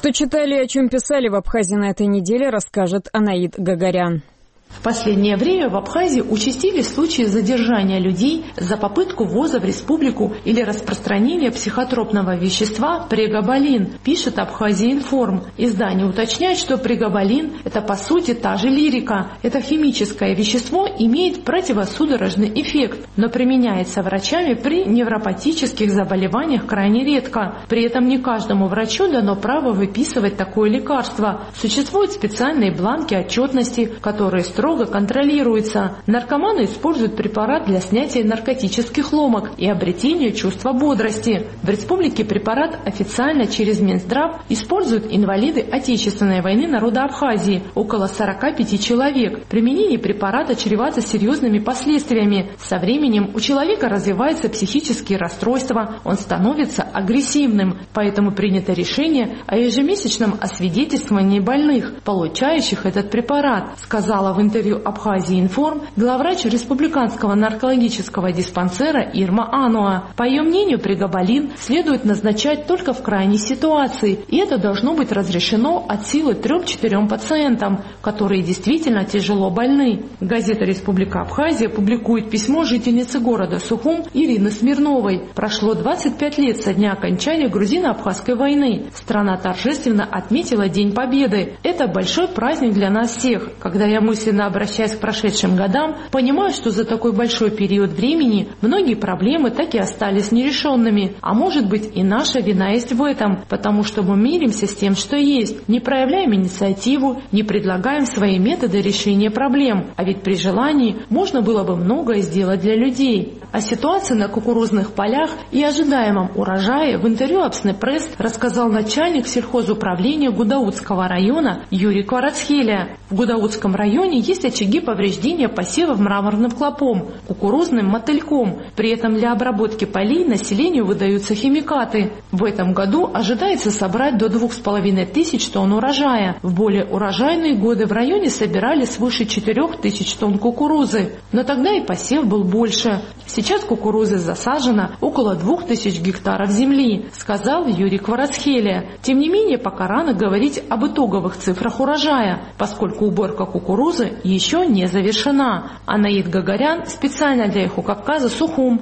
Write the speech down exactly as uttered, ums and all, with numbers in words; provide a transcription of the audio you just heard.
Что читали и о чем писали в Абхазии на этой неделе, расскажет Анаид Гагарян. В последнее время в Абхазии участились случаи задержания людей за попытку ввоза в республику или распространения психотропного вещества прегабалин, пишет Абхазия-Информ. Издание уточняет, что прегабалин – это по сути та же лирика. Это химическое вещество имеет противосудорожный эффект, но применяется врачами при невропатических заболеваниях крайне редко. При этом не каждому врачу дано право выписывать такое лекарство. Существуют специальные бланки отчетности, которые строго контролируется. Наркоманы используют препарат для снятия наркотических ломок и обретения чувства бодрости. В республике препарат официально через Минздрав используют инвалиды Отечественной войны народа Абхазии, около сорока пяти человек. Применение препарата чревато серьезными последствиями. Со временем у человека развиваются психические расстройства, он становится агрессивным. Поэтому принято решение о ежемесячном освидетельствовании больных, получающих этот препарат, сказала в интервью Абхазия-Информ главврач республиканского наркологического диспансера Ирма Ануа. По ее мнению, прегабалин следует назначать только в крайней ситуации, и это должно быть разрешено от силы трем-четырем пациентам, которые действительно тяжело больны. Газета «Республика Абхазия» публикует письмо жительницы города Сухум Ирины Смирновой. Прошло двадцать пять лет со дня окончания грузино-абхазской войны. Страна торжественно отметила День Победы. Это большой праздник для нас всех. Когда я мысленно обращаясь к прошедшим годам, понимаю, что за такой большой период времени многие проблемы так и остались нерешенными. А может быть, и наша вина есть в этом, потому что мы миримся с тем, что есть, не проявляем инициативу, не предлагаем свои методы решения проблем. А ведь при желании можно было бы многое сделать для людей. О ситуации на кукурузных полях и ожидаемом урожае в интервью Абснепресс рассказал начальник сельхозуправления Гудаутского района Юрий Кварацхелия. В Гудаутском районе есть очаги повреждения посевов мраморным клопом, кукурузным мотыльком. При этом для обработки полей населению выдаются химикаты. В этом году ожидается собрать до двух с половиной тысяч тонн урожая. В более урожайные годы в районе собирали свыше четырех тысяч тонн кукурузы. Но тогда и посев был больше. Сейчас кукурузы засажено около двух тысяч гектаров земли, сказал Юрий Кварацхелия. Тем не менее, пока рано говорить об итоговых цифрах урожая, поскольку уборка кукурузы еще не завершена. Анаид Гагарян специально для Эхо Кавказа, Сухум.